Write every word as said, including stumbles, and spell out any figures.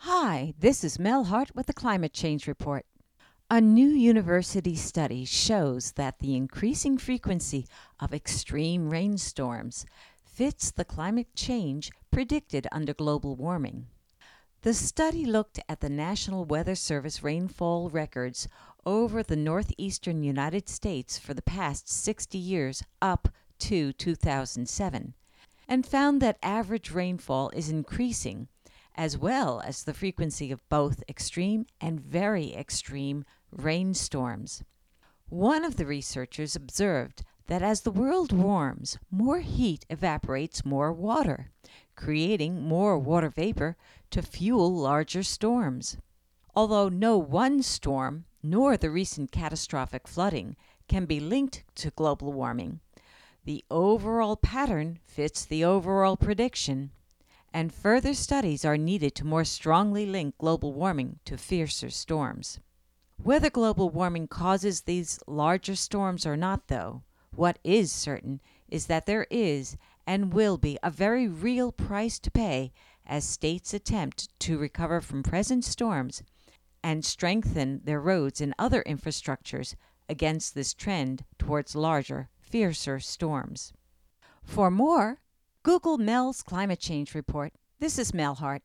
Hi, this is Mel Hart with the Climate Change Report. A new university study shows that the increasing frequency of extreme rainstorms fits the climate change predicted under global warming. The study looked at the National Weather Service rainfall records over the northeastern United States for the past sixty years up to two thousand seven and found that average rainfall is increasing, as well as the frequency of both extreme and very extreme rainstorms. One of the researchers observed that as the world warms, more heat evaporates more water, creating more water vapor to fuel larger storms. Although no one storm nor the recent catastrophic flooding can be linked to global warming, the overall pattern fits the overall prediction, and further studies are needed to more strongly link global warming to fiercer storms. Whether global warming causes these larger storms or not, though, what is certain is that there is and will be a very real price to pay as states attempt to recover from present storms and strengthen their roads and other infrastructures against this trend towards larger, fiercer storms. For more, Google Mel's Climate Change Report. This is Mel Hart.